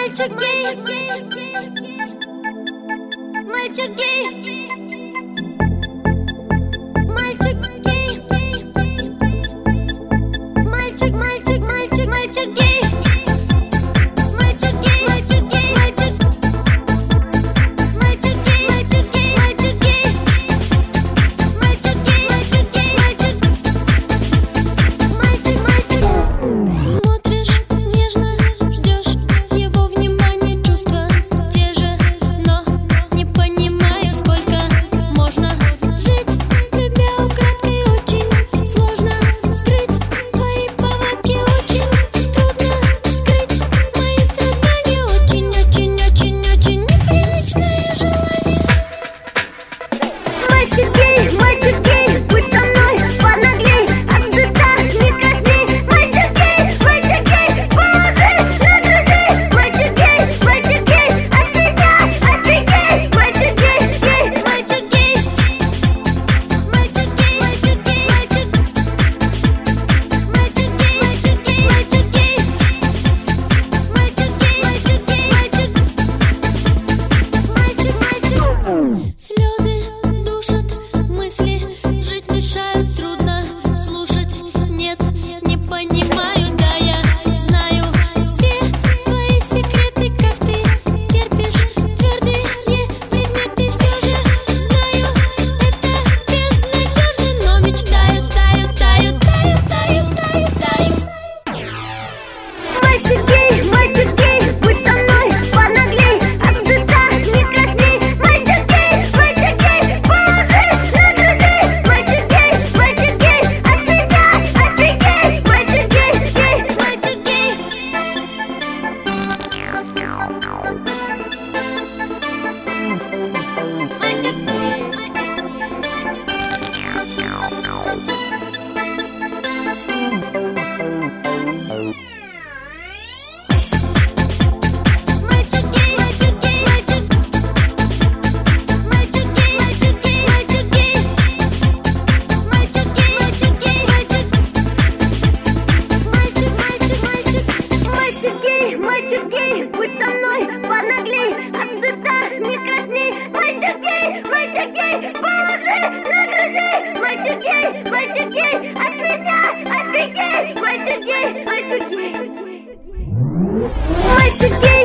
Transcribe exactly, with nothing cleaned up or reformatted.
Мальчик гей, мальчик гей, мальчик гей, мальчик, мальчик, мальчик, мальчик гей, мальчик гей, мальчик гей, мальчик, мальчик гей, мальчик гей, мальчик гей, мальчик гей, мальчик гей, мальчик, мальчик, мальчик. Смотришь нежно, ждешь его внимания, чувства те же, но не понимаю, сколько можно жить, любя украдкой. Очень сложно скрыть твои повадки, очень трудно скрыть мои страдания, очень, очень, очень, очень неприличное желание. Мальчик гей, мальчик гей, будь со мной понаглей, от стыда не красней. Мальчик гей, мальчик гей, положи на друзей. Мальчик гей, мальчик гей, от тебя офигей. Мальчик гей, гей, мальчик гей, мальчик гей, мальчик гей, мальчик, мальчик гей, мальчик гей, мальчик гей, мальчик гей, мальчик гей, мальчик, мальчик, мальчик. Слезы душат, мысли жить мешают, трудно слушать, нет, не понимаю, да, я знаю все твои секреты, как ты терпишь твердые предметы, все же знаю, это безнадежно, но мечтаю, таю, таю, таю, таю, таю, таю. Мальчик гей, мальчик гей, будь со мной понаглей, от стыда не красней. Мальчик гей, мальчик гей, положи на друзей. Мальчик гей, мальчик гей, от тебя офигей. Мальчик гей, гей, мальчик гей. Мальчик гей. Мальчик гей, мальчик гей, мальчик, мальчик гей, мальчик гей, мальчик гей, мальчик гей, мальчик гей, мальчик, мальчик, мальчик, мальчик. Мальчик гей, мальчик гей, будь со мной понаглей, от стыда не красней. Мальчик гей, мальчик гей, положи на друзей. Мальчик гей, мальчик гей, от меня офигей. Мальчик гей, мальчик гей, мальчик гей.